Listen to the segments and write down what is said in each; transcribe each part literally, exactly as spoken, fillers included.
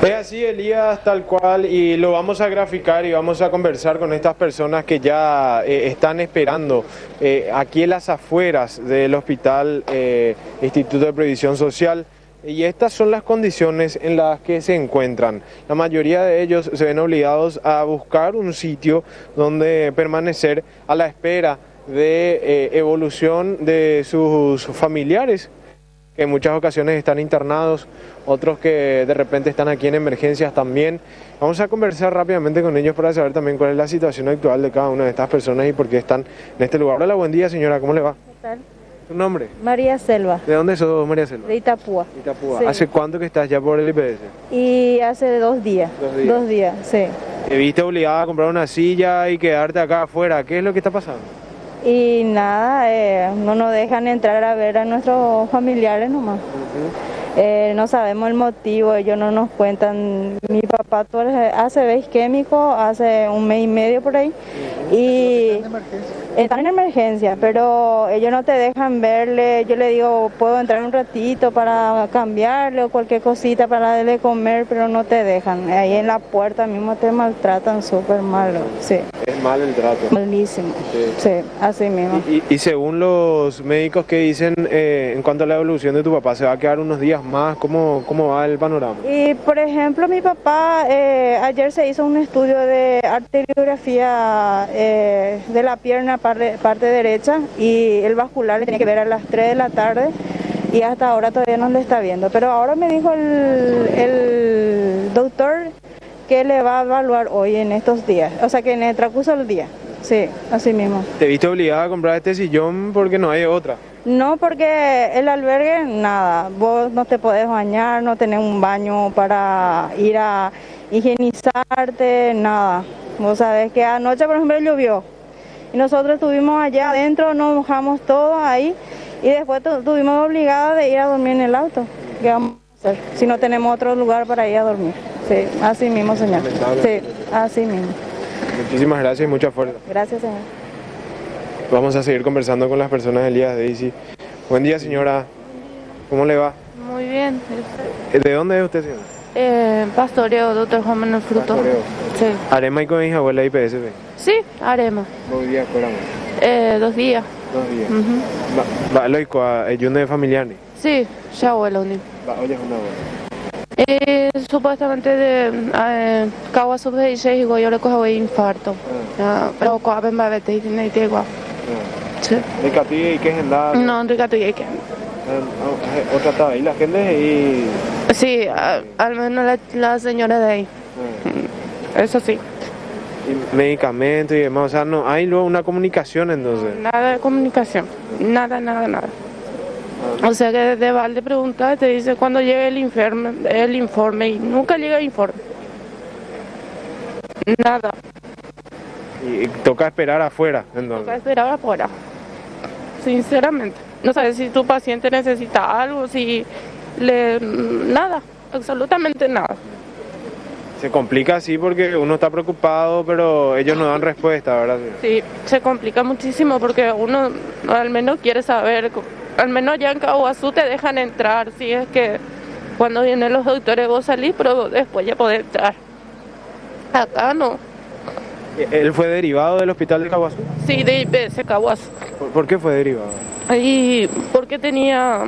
Es así, Elías, tal cual, y lo vamos a graficar y vamos a conversar con estas personas que ya eh, están esperando eh, aquí en las afueras del Hospital eh, Instituto de Previsión Social. Y estas son las condiciones en las que se encuentran. La mayoría de ellos se ven obligados a buscar un sitio donde permanecer a la espera de eh, evolución de sus familiares, que en muchas ocasiones están internados, otros que de repente están aquí en emergencias también. Vamos a conversar rápidamente con ellos para saber también cuál es la situación actual de cada una de estas personas y por qué están en este lugar. Hola, buen día, señora, ¿cómo le va? ¿Qué tal? ¿Tu nombre? María Selva. ¿De dónde sos, María Selva? De Itapúa. Itapúa. Sí. ¿Hace cuánto que estás ya por el I P S? Y hace dos días. Dos días. Dos días, sí. ¿Te viste obligada a comprar una silla y quedarte acá afuera? ¿Qué es lo que está pasando? Y nada, eh, no nos dejan entrar a ver a nuestros familiares nomás. Uh-huh. Eh, no sabemos el motivo, ellos no nos cuentan. Mi papá tú eres- hace veis químico, hace un mes y medio por ahí. Uh-huh. Y están en emergencia, pero ellos no te dejan verle. Yo le digo, puedo entrar un ratito para cambiarle o cualquier cosita para darle comer, pero no te dejan. Ahí en la puerta mismo te maltratan súper mal. Sí. Es mal el trato. Malísimo. Sí. Sí, así mismo. Y, y- y según los médicos que dicen eh, en cuanto a la evolución de tu papá, ¿se va a quedar unos días más? ¿Cómo, cómo va el panorama? Y por ejemplo, mi papá eh, ayer se hizo un estudio de arteriografía eh, de la pierna parte, parte derecha y el vascular le tenía que ver a las tres de la tarde y hasta ahora todavía no le está viendo. Pero ahora me dijo el, el doctor que le va a evaluar hoy en estos días, o sea que en el transcurso del día. Sí, así mismo. ¿Te viste obligada a comprar este sillón porque no hay otra? No, porque el albergue, nada, vos no te podés bañar, no tenés un baño para ir a higienizarte, nada. Vos sabés que anoche, por ejemplo, llovió y nosotros estuvimos allá adentro, nos mojamos todos ahí y después tu- estuvimos obligados de ir a dormir en el auto. ¿Qué vamos a hacer si no tenemos otro lugar para ir a dormir? Sí, así mismo, señor. Sí, así mismo. Muchísimas gracias y mucha fuerza. Gracias, señor. Vamos a seguir conversando con las personas del día de Daisy. Buen día, señora. ¿Cómo le va? Muy bien. ¿De dónde es usted, señora? Eh, pastoreo, doctor Juan Manuel Fruto. Pastoreo. Sí. Arema y con hija abuela I P S B. Sí, haremos. Dos días fuera. Eh, dos días. Dos días. Ujú. Va, va, loico, a ayuno de familiar. ni? Sí, ya abuelo. ni. Va, oye, es una abuela. Eh, supuestamente de eh, Kawa sub dieciséis y yo le cojo infarto. Ah, pero kwa ben ba vete y tiene igual. Sí. ¿De Catí y qué es en la? No, Enrique, tú ya que. Otra estaba ahí la gente y. Sí, a- al menos la, la señora de ahí. Eso sí. y medicamentos y demás. O sea, no hay luego una comunicación entonces. Nada de comunicación. Nada, nada, nada. O sea que desde Valde pregunta, te dice cuando llegue el informe, el informe y nunca llega el informe. Nada, Y, y toca esperar afuera toca entonces. esperar afuera. Sinceramente. No sabes si tu paciente necesita algo, si le... Nada, absolutamente nada. Se complica así porque uno está preocupado, pero ellos no dan respuesta, ¿verdad? Sí, se complica muchísimo porque uno al menos quiere saber, al menos ya en Caguazú te dejan entrar, si es que cuando vienen los doctores vos salís, pero después ya podés entrar. Acá no. ¿Él fue derivado del hospital de Caguazú? Sí, de I P S Caguazú. ¿Por, por qué fue derivado? Y porque tenía,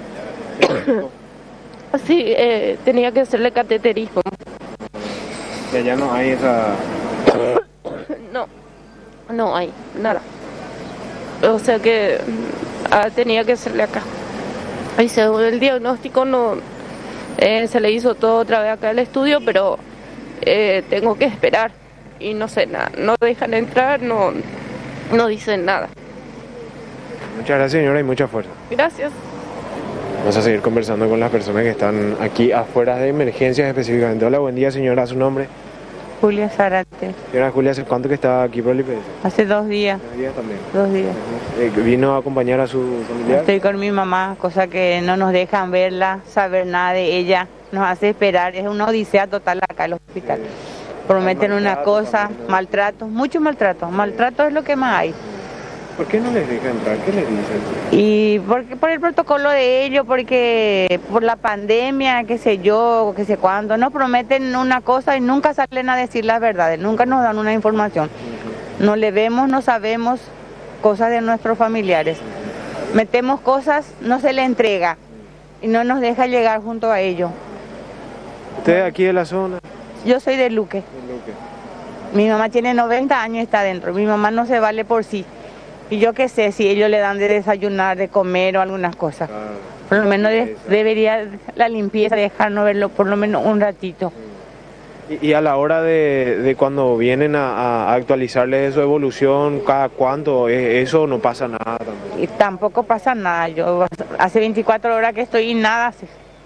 sí, eh, tenía que hacerle cateterismo. Que allá no hay esa... No, no hay nada. O sea que ah, tenía que hacerle acá. Y según el diagnóstico no eh, se le hizo todo otra vez acá al estudio, pero eh, tengo que esperar y no sé nada. No dejan entrar, no, no dicen nada. Muchas gracias, señora, y mucha fuerza. Gracias. Vamos a seguir conversando con las personas que están aquí afuera de emergencias específicamente. Hola, buen día, señora. ¿Su nombre? Julia Zarate, Señora Julia, ¿hace cuánto que está aquí por el I P S? hace dos días, Dos días también. dos días. Eh, ¿Vino a acompañar a su familiar? Estoy con mi mamá, cosa que no nos dejan verla, saber nada de ella, nos hace esperar, es una odisea total acá en el hospital. Prometen Hay una maltrato cosa, también, ¿no? maltrato, mucho maltrato, maltrato es lo que más hay. ¿Por qué no les dejan entrar? ¿Qué les dicen? Y porque por el protocolo de ellos, porque por la pandemia, qué sé yo, qué sé cuándo, nos prometen una cosa y nunca salen a decir las verdades, nunca nos dan una información. No le vemos, no sabemos cosas de nuestros familiares. Metemos cosas, no se le entrega y no nos deja llegar junto a ellos. ¿Usted aquí de la zona? Yo soy de Luque. De Luque. Mi mamá tiene noventa años y está adentro. Mi mamá no se vale por sí. Y yo qué sé si ellos le dan de desayunar, de comer o algunas cosas. Ah, por lo menos de, debería la limpieza dejarnos verlo por lo menos un ratito. Y, y a la hora de, de cuando vienen a, a actualizarles de su evolución, ¿cada cuánto? Eh, Eso no pasa nada tampoco. Y tampoco pasa nada. Yo hace veinticuatro horas que estoy y nada hace.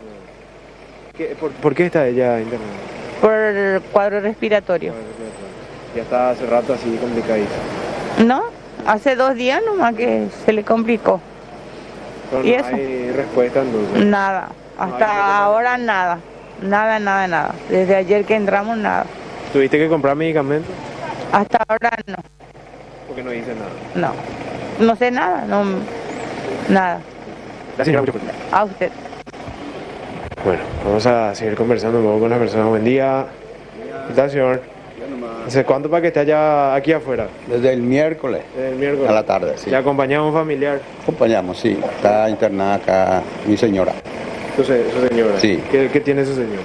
¿Qué, por, ¿Por qué está ella internada? Por cuadro respiratorio. Ya está hace rato así complicadísimo. ¿No? Hace dos días nomás que se le complicó. Pero ¿Y no eso? hay respuesta entonces. Nada. Hasta ahora nada. Nada, nada, nada. Desde ayer que entramos, nada. ¿Tuviste que comprar medicamentos? Hasta ahora no. Porque no dice nada. No. No sé nada. No, nada. Gracias, mucho gusto. A usted. Bueno, vamos a seguir conversando un poco con la persona. Buen día. ¿Qué tal, señor? ¿Hace cuánto para que esté allá aquí afuera? Desde el miércoles, Desde el miércoles. a la tarde, sí. ¿Le acompañaba un familiar? Acompañamos, sí. Está internada acá mi señora. Su, se- su señora. Sí. ¿Qué, qué tiene su señora?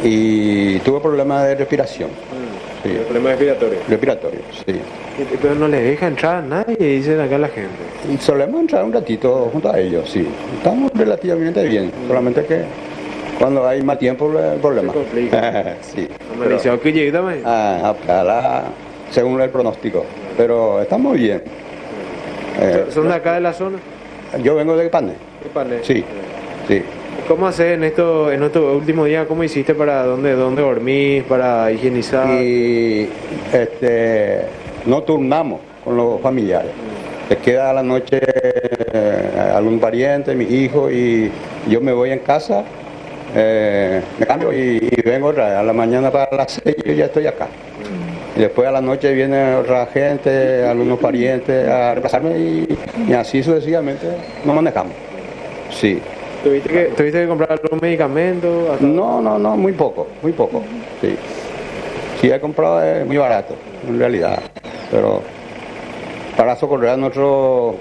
Y tuve problemas de respiración. Mm. Sí. Problema respiratorio. Respiratorio, sí. Y- Pero no le deja entrar a nadie, dicen acá la gente. Y solemos entrar un ratito junto a ellos, sí. Estamos relativamente bien, solamente que cuando hay más tiempo el problema. Se complica. Sí. Amaneció que llegue también. Ah, ojalá, según el pronóstico. Pero estamos bien. Eh, ¿Son de acá de la zona? yo vengo de Pane. ¿Qué pane? Sí, sí. ¿Cómo haces en esto, en estos últimos días? ¿Cómo hiciste para dónde, dónde dormís, para higienizar? Y este, no turnamos con los familiares. Se queda a la noche eh, algún pariente, mi hijo, y yo me voy en casa, eh, me cambio y, y vengo otra vez. A la mañana para las seis yo ya estoy acá. Y después a la noche viene otra gente, algunos parientes a repasarme y, y así sucesivamente nos manejamos. Sí. ¿Tuviste que, ¿Tuviste que comprar algún medicamento? Hasta- No, no, no, muy poco, muy poco. Sí. Sí he comprado es muy barato, en realidad. Pero para socorrer a nuestro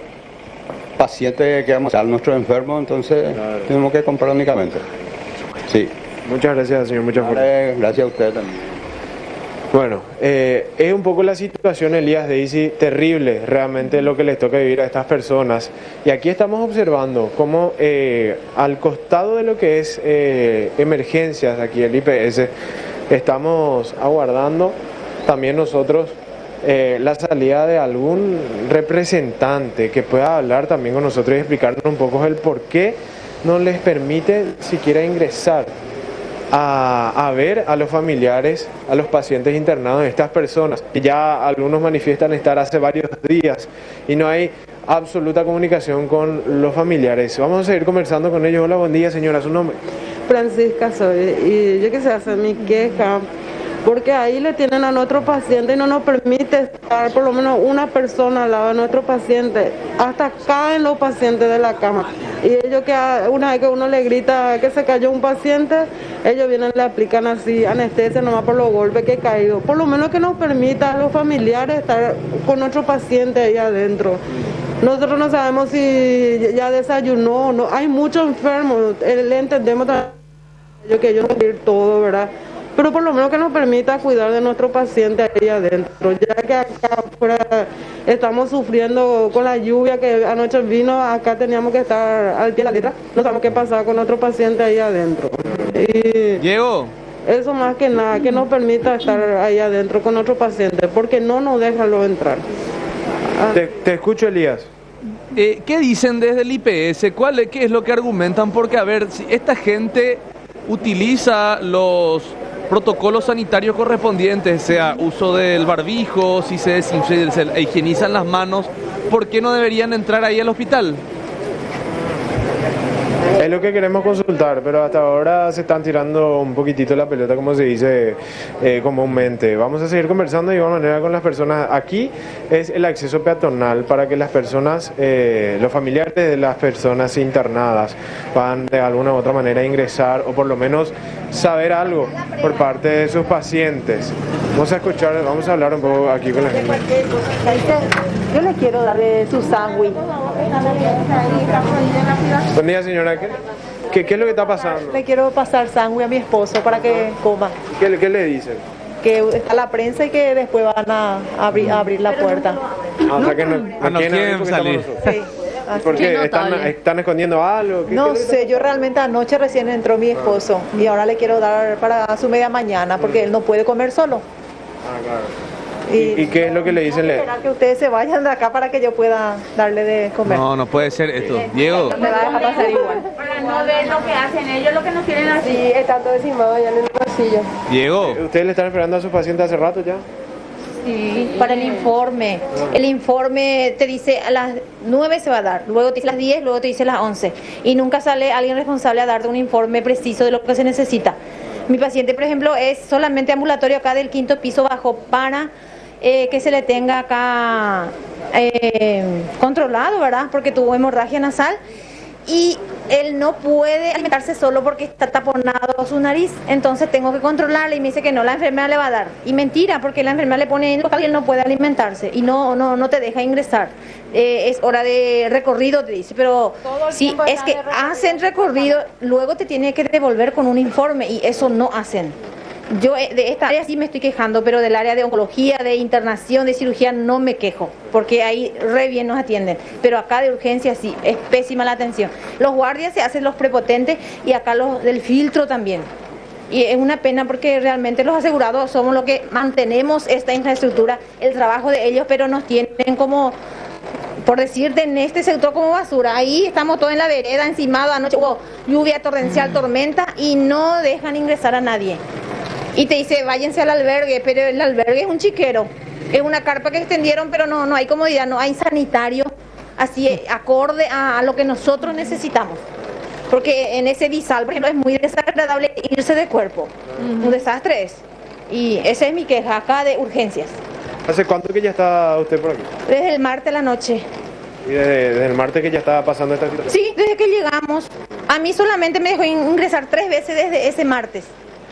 paciente que vamos a nuestro enfermo, entonces Claro. tenemos que comprar únicamente. Sí. Muchas gracias, señor. Muchas gracias. Vale, gracias a usted también. Bueno, eh, es un poco la situación, Elías, de Isi, terrible realmente lo que les toca vivir a estas personas. Y aquí estamos observando cómo eh, al costado de lo que es eh, emergencias aquí el I P S, estamos aguardando también nosotros eh, la salida de algún representante que pueda hablar también con nosotros y explicarnos un poco el por qué no les permite siquiera ingresar A, a ver a los familiares, a los pacientes internados de estas personas. Ya algunos manifiestan estar hace varios días y no hay absoluta comunicación con los familiares. Vamos a seguir conversando con ellos. Hola, buen día, señora, ¿su nombre? Francisca soy, y yo que sé hacer mi queja, porque ahí le tienen a nuestro paciente y no nos permite estar por lo menos una persona al lado de nuestro paciente, hasta caen los pacientes de la cama. Y ellos que una vez que uno le grita que se cayó un paciente, ellos vienen y le aplican así anestesia nomás por los golpes que caído. Por lo menos que nos permita a los familiares estar con nuestro paciente ahí adentro. Nosotros no sabemos si ya desayunó o no. Hay muchos enfermos, eh, le entendemos también que ellos no quieren todo, ¿verdad? Pero por lo menos que nos permita cuidar de nuestro paciente ahí adentro, ya que acá afuera estamos sufriendo con la lluvia que anoche vino, acá teníamos que estar al pie de la letra, no sabemos qué pasaba con nuestro paciente ahí adentro. Y Diego, eso más que nada, que nos permita estar ahí adentro con nuestro paciente, porque no nos dejan lo entrar. Ah. Te, te escucho, Elías. eh, ¿qué dicen desde el I P S? ¿Cuál, es- ¿Qué es lo que argumentan? Porque, a ver, si esta gente utiliza los protocolos sanitarios correspondientes, sea uso del barbijo, si se, desinfe- se higienizan las manos, ¿por qué no deberían entrar ahí al hospital? Es lo que queremos consultar, pero hasta ahora se están tirando un poquitito la pelota, como se dice eh, comúnmente. Vamos a seguir conversando de igual manera con las personas. Aquí es el acceso peatonal para que las personas, eh, los familiares de las personas internadas puedan de alguna u otra manera ingresar o por lo menos saber algo por parte de sus pacientes. Vamos a escuchar, vamos a hablar un poco aquí con la gente. Yo le quiero darle su sándwich. Buen día, señora. ¿Qué, qué, qué es lo que está pasando? Le quiero pasar sándwich a mi esposo para que coma. ¿Qué, le- qué le dicen? Que está la prensa y que después van a abrir, a abrir la puerta. Ah, o sea que no, Ah, no quieren abrir quieren porque salir. estamos nosotros. Sí. así. ¿Por qué? Qué ¿Están, notable. ¿Están escondiendo algo? ¿Qué- No qué es lo que sé, está- yo realmente anoche recién entró mi esposo y ahora le quiero dar para su media mañana porque él no puede comer solo. Ah, claro. Y, ¿Y, y qué es lo que le dicen? Le- esperar que ustedes se vayan de acá para que yo pueda darle de comer. No, no puede ser esto. Diego, Me va a dejar pasar igual. Para no ver lo que hacen ellos, lo que nos quieren hacer. Sí, está todo encimado allá en el pasillo. Diego, ¿Ustedes le están esperando a su paciente hace rato ya? Sí, para el informe. El informe te dice a las nueve se va a dar, luego te dice las diez, luego te dice las once. Y nunca sale alguien responsable a darte un informe preciso de lo que se necesita. Mi paciente, por ejemplo, es solamente ambulatorio acá del quinto piso bajo para eh, que se le tenga acá eh, controlado, ¿verdad? Porque tuvo hemorragia nasal. Y él no puede alimentarse solo porque está taponado su nariz, entonces tengo que controlarle y me dice que no, la enfermera le va a dar. Y mentira, porque la enfermera le pone en local y él no puede alimentarse y no no no te deja ingresar. Eh, es hora de recorrido, te dice, pero si es que hacen recorrido, luego te tiene que devolver con un informe y eso no hacen. Yo eh, de esta área sí me estoy quejando, pero del área de oncología, de internación, de cirugía no me quejo, porque ahí re bien nos atienden. Pero acá de urgencia sí, es pésima la atención. Los guardias se hacen los prepotentes y acá los del filtro también. Y es una pena porque realmente los asegurados somos los que mantenemos esta infraestructura, el trabajo de ellos, pero nos tienen como, por decirte, en este sector como basura. Ahí estamos todos en la vereda, encimado, anoche hubo lluvia torrencial, tormenta, y no dejan ingresar a nadie. Y te dice, váyanse al albergue, pero el albergue es un chiquero. Es una carpa que extendieron, pero no, no hay comodidad, no hay sanitario, así eh, acorde a, a lo que nosotros necesitamos. Porque en ese disal, por ejemplo, es muy desagradable irse de cuerpo. Uh-huh. Un desastre es. Y esa es mi queja acá de urgencias. ¿Hace cuánto que ya está usted por aquí? Desde el martes a la noche. ¿Y desde, desde el martes que ya estaba pasando esta situación? Sí, desde que llegamos. A mí solamente me dejó ingresar tres veces desde ese martes.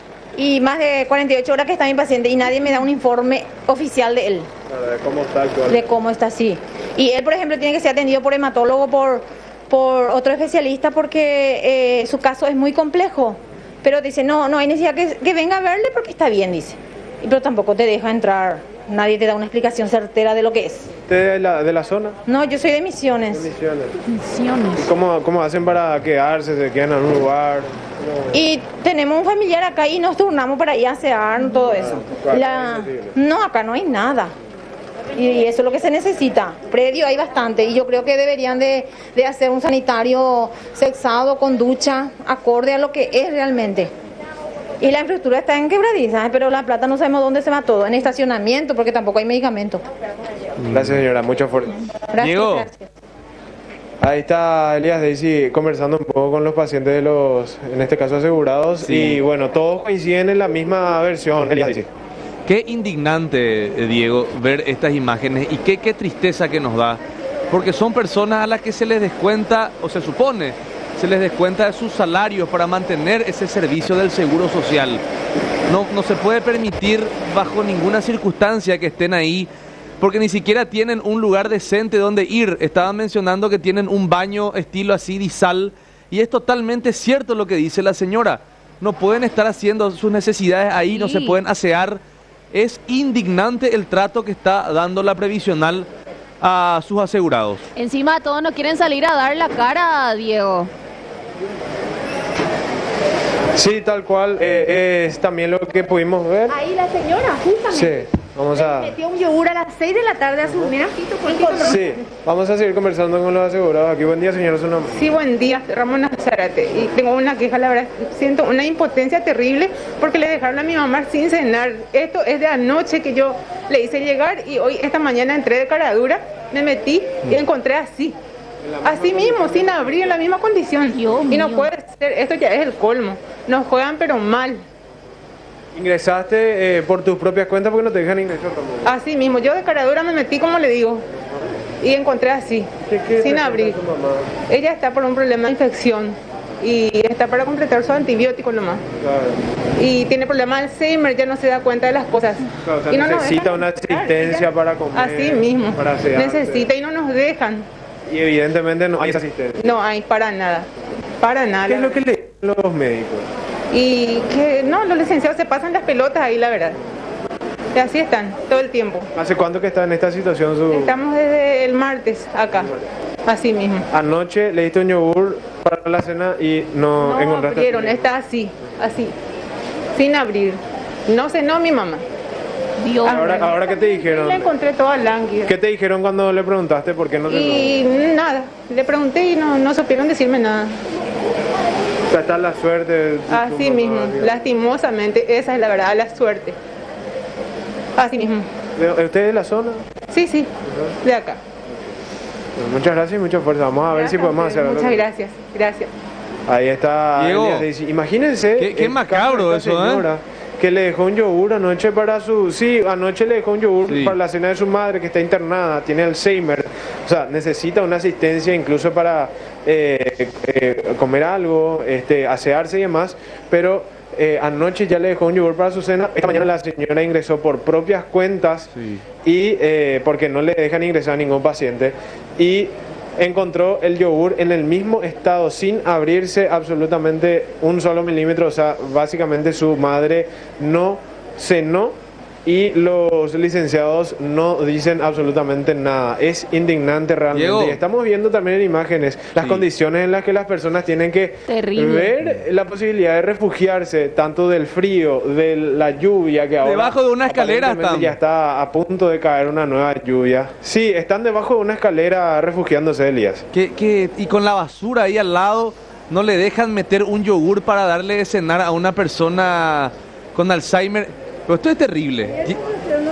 Y más de cuarenta y ocho horas que está mi paciente y nadie me da un informe oficial de él. Claro, de cómo está actual. De cómo está, sí. Y él, por ejemplo, tiene que ser atendido por hematólogo, por, por otro especialista, porque eh, su caso es muy complejo. Pero dice, no, no hay necesidad que, que venga a verle porque está bien, dice. Y, pero tampoco te deja entrar, nadie te da una explicación certera de lo que es. ¿Usted de la, de la zona? No, yo soy de Misiones. De Misiones. Misiones. ¿Y cómo, cómo hacen para quedarse? ¿Se quedan en un lugar? No. Y tenemos un familiar acá y nos turnamos para ir a asear, todo eso. La... No, acá no hay nada. Y eso es lo que se necesita. Predio hay bastante y yo creo que deberían de, de hacer un sanitario sexado con ducha acorde a lo que es realmente. Y la infraestructura está en quebradiza, pero la plata no sabemos dónde se va todo. En estacionamiento, porque tampoco hay medicamentos. Gracias, señora. Mucho fuerte. Gracias, Diego. gracias. Ahí está Elías Daisy conversando un poco con los pacientes de los, en este caso, asegurados. Sí. Y bueno, todos coinciden en la misma versión. Elías Daisy. qué indignante, eh, Diego, ver estas imágenes y qué, qué tristeza que nos da. Porque son personas a las que se les descuenta, o se supone, se les descuenta de sus salarios para mantener ese servicio del seguro social. No, no se puede permitir bajo ninguna circunstancia que estén ahí, porque ni siquiera tienen un lugar decente donde ir. Estaban mencionando que tienen un baño estilo así disal, y es totalmente cierto lo que dice la señora. No pueden estar haciendo sus necesidades ahí, sí. No se pueden asear. Es indignante el trato que está dando la previsional a sus asegurados. Encima de todo no quieren salir a dar la cara, Diego. Sí, tal cual, eh, es también lo que pudimos ver. Ahí la señora, justamente. Sí, vamos a... Metió un yogur a las seis de la tarde a su... Mira, Sí, vamos a seguir conversando con los asegurados aquí. Buen día, señora, su nombre. Sí, buen día, Ramón Zárate. Y tengo una queja, la verdad, siento una impotencia terrible porque le dejaron a mi mamá sin cenar. Esto es de anoche que yo le hice llegar y hoy, esta mañana entré de caradura, me metí y encontré así. Así mismo, sin abrir, en la misma condición. Dios y no mío. puede ser, esto ya es el colmo. Nos juegan pero mal. ¿Ingresaste eh, por tus propias cuentas porque no te dejan ingresar tampoco? Así mismo, yo de caradura me metí como le digo. Y encontré así, ¿Qué- qué sin presenta abrir. tu mamá? Ella está por un problema de infección y está para completar su antibiótico nomás. Claro. Y tiene problema de Alzheimer, ya no se da cuenta de las cosas. Claro, o sea, y no nos necesita dejan una entrar, asistencia ella- para comer. Así mismo, para asearse. necesita y no nos dejan. Y evidentemente no hay esa asistencia. No hay para nada, para nada. ¿Qué es lo que le dicen los médicos? Y que no, los licenciados se pasan las pelotas ahí, la verdad. Y así están, todo el tiempo. ¿Hace cuánto que está en esta situación su...? Estamos desde el martes acá, así mismo. Anoche le diste un yogur para la cena y no, No encontraste... abrieron, está así, así, sin abrir. No cenó mi mamá. Dios. Ahora, ahora ¿qué te dijeron? La encontré toda lánguida. ¿Qué te dijeron cuando le preguntaste por qué no te... Y nada, le pregunté y no, no supieron decirme nada. O sea, está la suerte de tu Así mamá, mismo, digamos. lastimosamente, esa es la verdad, la suerte. Así mismo. ¿De- ¿Usted es de la zona? Sí, sí, de acá. Bueno, muchas gracias y mucha fuerza. Vamos a ver si podemos hacer algo. Muchas gracias, gracias. Ahí está. Diego. Elías Daisy. Imagínense. Qué- qué el macabro caso de esta eso, ¿eh? señora que le dejó un yogur anoche para su... Sí, anoche le dejó un yogur Sí. para la cena de su madre que está internada, tiene Alzheimer. O sea, necesita una asistencia incluso para eh, eh, comer algo, este, asearse y demás. Pero eh, anoche ya le dejó un yogur para su cena. Esta mañana la señora ingresó por propias cuentas Sí. y eh, porque no le dejan ingresar a ningún paciente. Y encontró el yogur en el mismo estado, sin abrirse absolutamente un solo milímetro. O sea, básicamente su madre no cenó y los licenciados no dicen absolutamente nada. Es indignante realmente. Diego. Y estamos viendo también en imágenes las Sí. condiciones en las que las personas tienen que Terrible. ver la posibilidad de refugiarse tanto del frío, de la lluvia que ahora Debajo de una escalera aparentemente están. ya está a punto de caer una nueva lluvia. Sí, están debajo de una escalera refugiándose, Elías. Que, que, y con la basura ahí al lado, no le dejan meter un yogur para darle de cenar a una persona con Alzheimer. Pero esto es terrible. Y-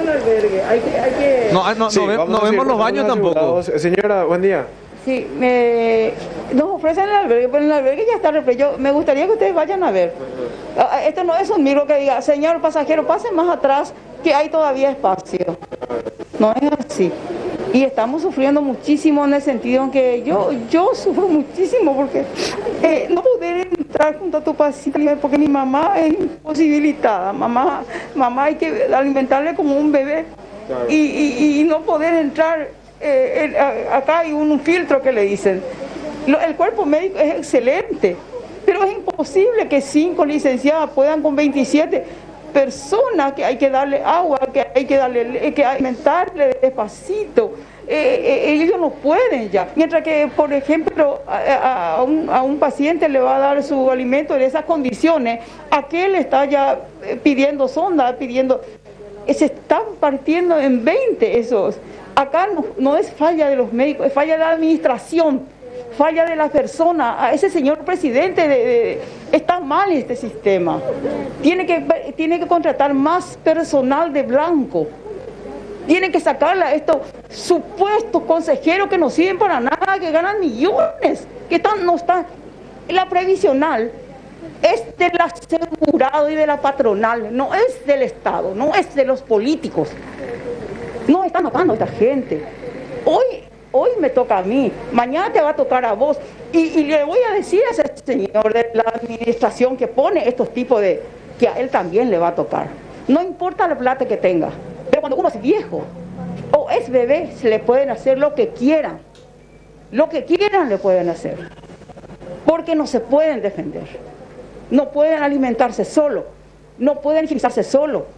No, ah, no, Sí, no, ve- vamos no a seguir vemos los con baños los tampoco. asegurados. Señora, buen día. Sí, me, nos ofrecen el albergue, pero el albergue ya está repleto. Yo- Me gustaría que ustedes vayan a ver. Ah, Esto no es un miro que diga, señor pasajero, pase más atrás, que hay todavía espacio. No es así. Y estamos sufriendo muchísimo en el sentido en que yo, yo sufro muchísimo porque eh, no poder entrar junto a tu paciente porque mi mamá es imposibilitada. Mamá, mamá hay que alimentarle como un bebé y, y- y no poder entrar. eh, el- a- acá hay un, un filtro que le dicen. Lo- el cuerpo médico es excelente, pero es imposible que cinco licenciadas puedan con veintisiete personas que hay que darle agua, que hay que darle, le- que alimentarle despacito. Eh, eh, ellos no pueden ya. Mientras que, por ejemplo, a, a- a un, a un paciente le va a dar su alimento en esas condiciones, aquel está ya eh, pidiendo sonda, pidiendo... eh, Se están partiendo en veinte esos. Acá no, no es falla de los médicos, es falla de la administración, falla de la persona. A ese señor presidente de, de- está mal este sistema. Tiene que, tiene que contratar más personal de blanco. Tiene que sacarle a estos supuestos consejeros que no sirven para nada, que ganan millones, que están, no están. La previsional es del asegurado y de la patronal, no es del Estado, no es de los políticos. No están matando a esta gente. Hoy, hoy me toca a mí, mañana te va a tocar a vos. Y, y le voy a decir a ese señor de la administración que pone estos tipos de... que a él también le va a tocar. No importa la plata que tenga, pero cuando uno es viejo o es bebé, se le pueden hacer lo que quieran. Lo que quieran le pueden hacer. Porque no se pueden defender. No pueden alimentarse solo. No pueden higienizarse solo.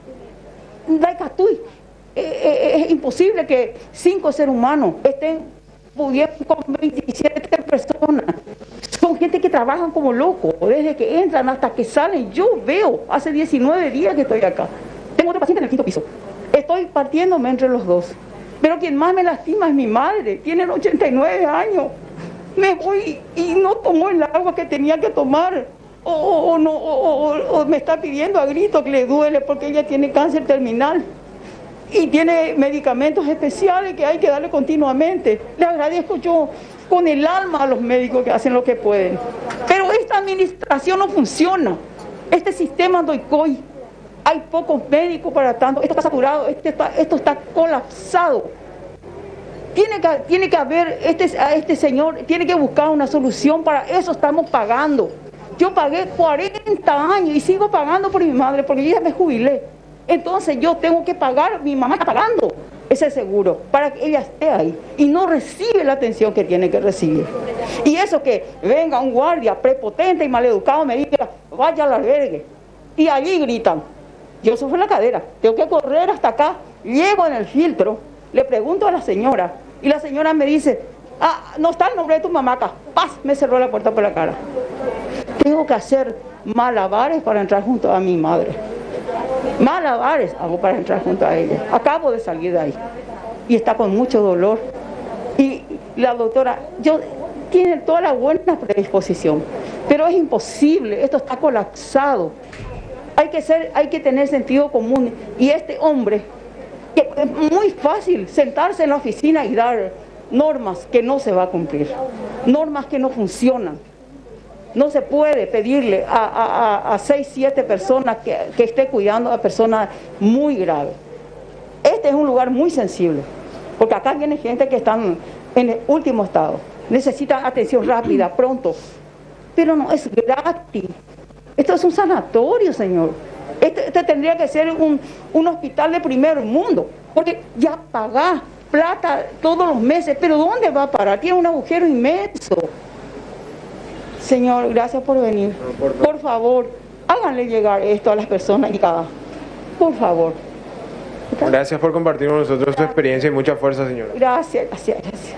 Daikatui. Eh, eh, es imposible que cinco seres humanos estén pudiendo con veintisiete personas. Son gente que trabajan como locos, desde que entran hasta que salen. Yo veo, hace diecinueve días que estoy acá. Tengo otro paciente en el quinto piso. Estoy partiéndome entre los dos. Pero quien más me lastima es mi madre. Tiene ochenta y nueve años. Me voy y no tomó el agua que tenía que tomar. O, o- o no, o- o- o me está pidiendo a grito que le duele porque ella tiene cáncer terminal. Y tiene medicamentos especiales que hay que darle continuamente. Le agradezco yo con el alma a los médicos que hacen lo que pueden. Pero esta administración no funciona. Este sistema Andoicoy, hay pocos médicos para tanto, esto está saturado, esto está, esto está colapsado. Tiene que, tiene que haber, este, a este señor tiene que buscar una solución, para eso estamos pagando. Yo pagué cuarenta años y sigo pagando por mi madre porque yo ya me jubilé. Entonces yo tengo que pagar, mi mamá está pagando ese seguro para que ella esté ahí y no recibe la atención que tiene que recibir. Y eso que venga un guardia prepotente y maleducado me diga, vaya al albergue. Y allí gritan, yo sufro la cadera, tengo que correr hasta acá, llego en el filtro, le pregunto a la señora y la señora me dice, ah, no está el nombre de tu mamá acá, paz, me cerró la puerta por la cara. Tengo que hacer malabares para entrar junto a mi madre. Malabares hago para entrar junto a ella. Acabo de salir de ahí y está con mucho dolor. Y la doctora, yo tiene toda la buena predisposición, pero es imposible, esto está colapsado. Hay que ser, hay que tener sentido común. Y este hombre, que es muy fácil sentarse en la oficina y dar normas que no se va a cumplir, normas que no funcionan. No se puede pedirle a, a, a seis, siete personas que, que esté cuidando a personas muy graves. Este es un lugar muy sensible, porque acá viene gente que está en el último estado, necesita atención rápida, pronto, pero no es gratis. Esto es un sanatorio, señor. Este, este tendría que ser un, un hospital de primer mundo, porque ya pagás plata todos los meses, pero ¿dónde va a parar? Tiene un agujero inmenso. Señor, gracias por venir. Por, por favor, háganle llegar esto a las personas indicadas. Por favor. Gracias por compartir con nosotros su experiencia y mucha fuerza, señora. Gracias, gracias, gracias.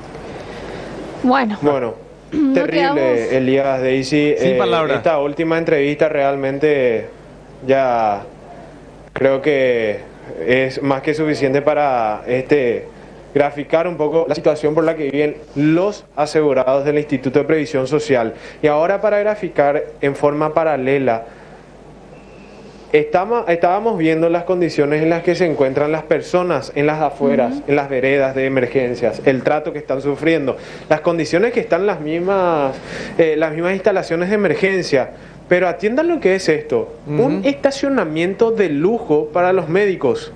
Bueno. Bueno, terrible, Elías, Daisy. Sin eh, palabra. Esta última entrevista realmente ya creo que es más que suficiente para este... graficar un poco la situación por la que viven los asegurados del Instituto de Previsión Social. Y ahora, para graficar en forma paralela, estamos, estábamos viendo las condiciones en las que se encuentran las personas en las afueras, uh-huh. en las veredas de emergencias, el trato que están sufriendo, las condiciones que están las mismas, eh, las mismas instalaciones de emergencia. Pero atiendan lo que es esto, uh-huh. un estacionamiento de lujo para los médicos.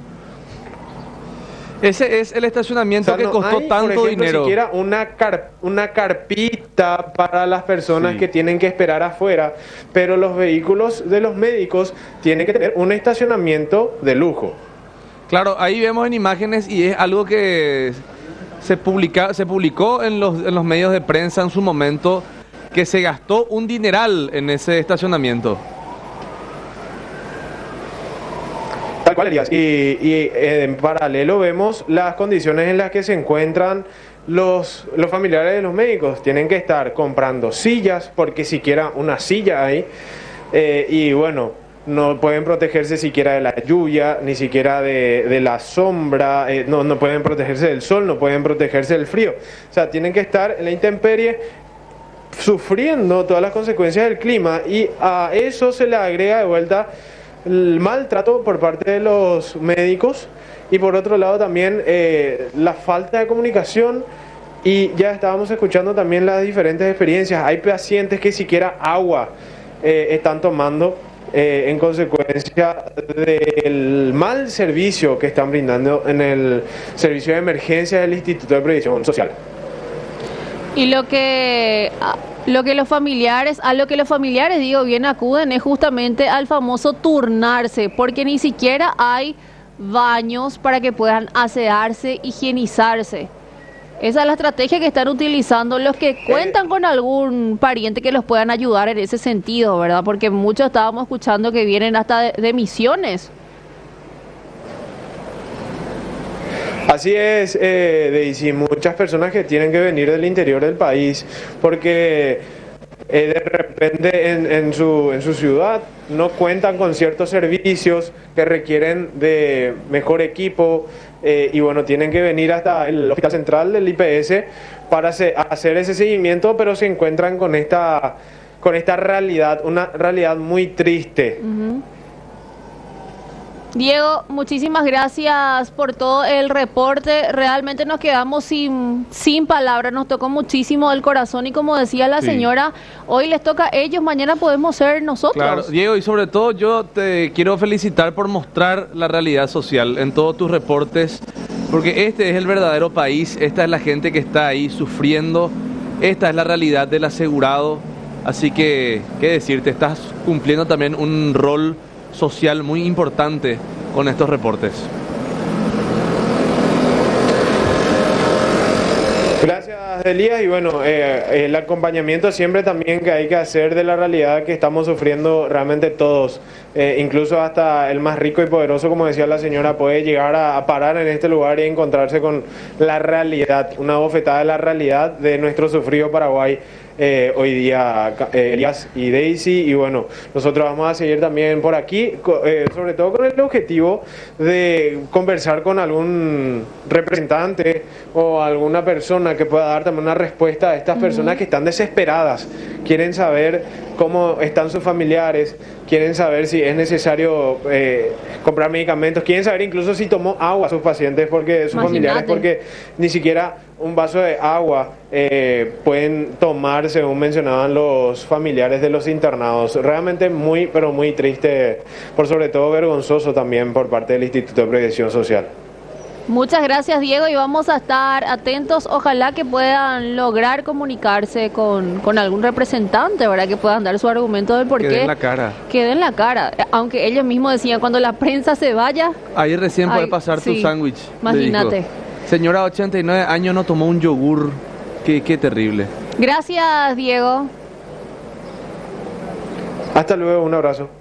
Ese es el estacionamiento, o sea, que costó hay, tanto por ejemplo, dinero. Siquiera una, car una carpita para las personas sí. que tienen que esperar afuera, pero los vehículos de los médicos tienen que tener un estacionamiento de lujo. Claro, ahí vemos en imágenes y es algo que se, publica, se publicó en los, en los medios de prensa en su momento, que se gastó un dineral en ese estacionamiento. Tal cual, Elías. Y, y en paralelo vemos las condiciones en las que se encuentran los, los familiares de los médicos. Tienen que estar comprando sillas, porque siquiera una silla hay. Eh, y bueno, no pueden protegerse siquiera de la lluvia, ni siquiera de, de la sombra. Eh, no, no pueden protegerse del sol, no pueden protegerse del frío. O sea, tienen que estar en la intemperie, sufriendo todas las consecuencias del clima. Y a eso se le agrega de vuelta el maltrato por parte de los médicos y por otro lado también eh, la falta de comunicación. Y ya estábamos escuchando también las diferentes experiencias. Hay pacientes que siquiera agua eh, están tomando eh, en consecuencia del mal servicio que están brindando en el servicio de emergencia del Instituto de Previsión Social. Y lo que lo que los familiares, a lo que los familiares, digo, bien acuden es justamente al famoso turnarse, porque ni siquiera hay baños para que puedan asearse, higienizarse. Esa es la estrategia que están utilizando los que cuentan con algún pariente que los puedan ayudar en ese sentido, ¿verdad? Porque muchos estábamos escuchando que vienen hasta de, de Misiones. Así es, eh, Daisy, muchas personas que tienen que venir del interior del país porque eh, de repente en, en, su, en su ciudad no cuentan con ciertos servicios que requieren de mejor equipo eh, y bueno, tienen que venir hasta el Hospital Central del I P S para se, hacer ese seguimiento, pero se encuentran con esta, con esta realidad, una realidad muy triste. Uh-huh. Diego, muchísimas gracias por todo el reporte. Realmente nos quedamos sin, sin palabras, nos tocó muchísimo el corazón y como decía la Sí. señora, hoy les toca a ellos, mañana podemos ser nosotros. Claro, Diego, y sobre todo yo te quiero felicitar por mostrar la realidad social en todos tus reportes, porque este es el verdadero país, esta es la gente que está ahí sufriendo, esta es la realidad del asegurado, así que, qué decirte, estás cumpliendo también un rol social muy importante con estos reportes. Gracias, Elías, y bueno, eh, el acompañamiento siempre también que hay que hacer de la realidad que estamos sufriendo realmente todos, eh, incluso hasta el más rico y poderoso, como decía la señora, puede llegar a, a parar en este lugar y encontrarse con la realidad, una bofetada de la realidad de nuestro sufrido Paraguay. Eh, hoy día, eh, Elías y Daisy, y bueno, nosotros vamos a seguir también por aquí, co- eh, sobre todo con el objetivo de conversar con algún representante o alguna persona que pueda dar también una respuesta a estas personas que están desesperadas, quieren saber cómo están sus familiares, quieren saber si es necesario eh, comprar medicamentos, quieren saber incluso si tomó agua sus pacientes, porque sus Imagínate. familiares, porque ni siquiera un vaso de agua eh, pueden tomar, según mencionaban los familiares de los internados. Realmente muy, pero muy triste, por sobre todo vergonzoso también por parte del Instituto de Previsión Social. Muchas gracias, Diego, y vamos a estar atentos. Ojalá que puedan lograr comunicarse con, con algún representante, ¿verdad? Que puedan dar su argumento del por Que qué. den la cara. Que den la cara. Aunque ellos mismos decían, cuando la prensa se vaya, Ahí recién Ay, puede pasar tu sí. sándwich. le Imagínate. dijo. Señora, ochenta y nueve años, no tomó un yogur. Qué, qué terrible. gracias, Diego. Hasta luego, un abrazo.